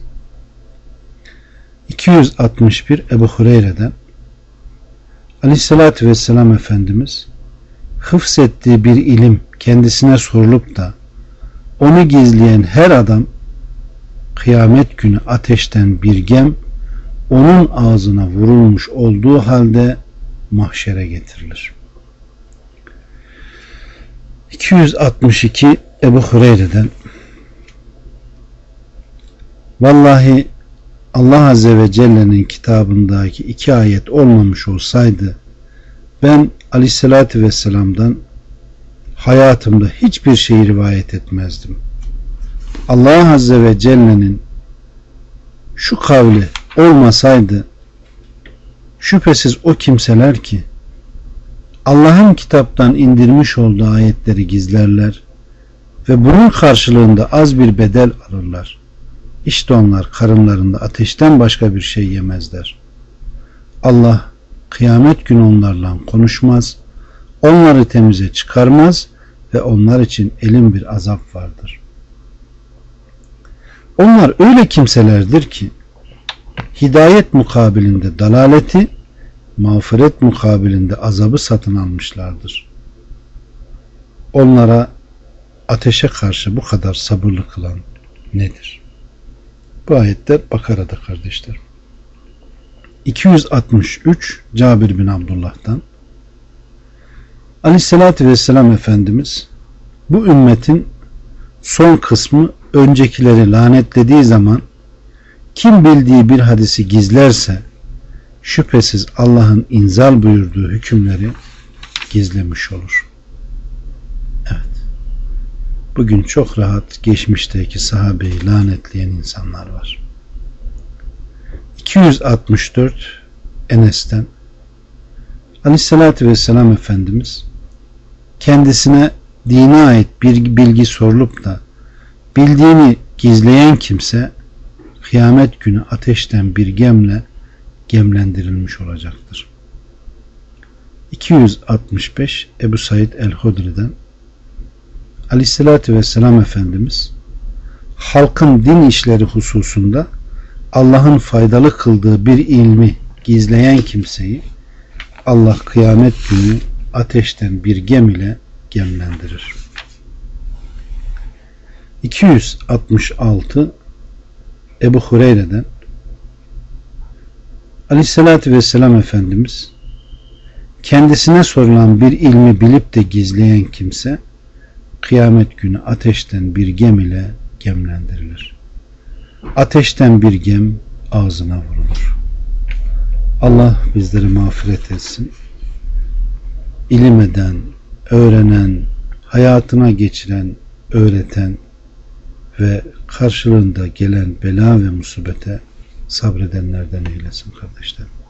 261 Ebu Hureyre'den, Aleyhisselatü Vesselam Efendimiz, hıfzettiği bir ilim kendisine sorulup da onu gizleyen her adam kıyamet günü ateşten bir gem onun ağzına vurulmuş olduğu halde mahşere getirilir. 262 Ebu Hureyre'den, vallahi Allah Azze ve Celle'nin kitabındaki 2 ayet olmamış olsaydı ben Aleyhisselatü Vesselam'dan hayatımda hiçbir şey rivayet etmezdim. Allah Azze ve Celle'nin şu kavli olmasaydı şüphesiz o kimseler ki Allah'ın kitaptan indirmiş olduğu ayetleri gizlerler ve bunun karşılığında az bir bedel alırlar. İşte onlar karınlarında ateşten başka bir şey yemezler. Allah kıyamet günü onlarla konuşmaz, onları temize çıkarmaz ve onlar için elin bir azap vardır. Onlar öyle kimselerdir ki hidayet mukabilinde dalaleti, mağfiret mukabilinde azabı satın almışlardır. Onlara ateşe karşı bu kadar sabırlı kılan nedir? Bu ayetler Bakara'da kardeşlerim. 263 Cabir bin Abdullah'tan, Aleyhisselatü Vesselam Efendimiz, bu ümmetin son kısmı öncekileri lanetlediği zaman kim bildiği bir hadisi gizlerse şüphesiz Allah'ın inzal buyurduğu hükümleri gizlemiş olur. Evet. Bugün çok rahat geçmişteki sahabeyi lanetleyen insanlar var. 264 Enes'ten, Aleyhisselatü Vesselam Efendimiz, kendisine dine ait bir bilgi sorulup da bildiğini gizleyen kimse kıyamet günü ateşten bir gemle gemlendirilmiş olacaktır. 265 Ebu Said el-Hudri'den, Aleyhisselatü Vesselam Efendimiz, halkın din işleri hususunda Allah'ın faydalı kıldığı bir ilmi gizleyen kimseyi Allah kıyamet günü ateşten bir gem ile gemlendirir. 266 Ebu Hureyre'den, Aleyhisselatü Vesselam Efendimiz, kendisine sorulan bir ilmi bilip de gizleyen kimse kıyamet günü ateşten bir gem ile gemlendirilir. Ateşten bir gem ağzına vurulur. Allah bizleri mağfiret etsin. İlim eden, öğrenen, hayatına geçiren, öğreten ve karşılığında gelen bela ve musibete sabredenlerden eylesin kardeşlerim.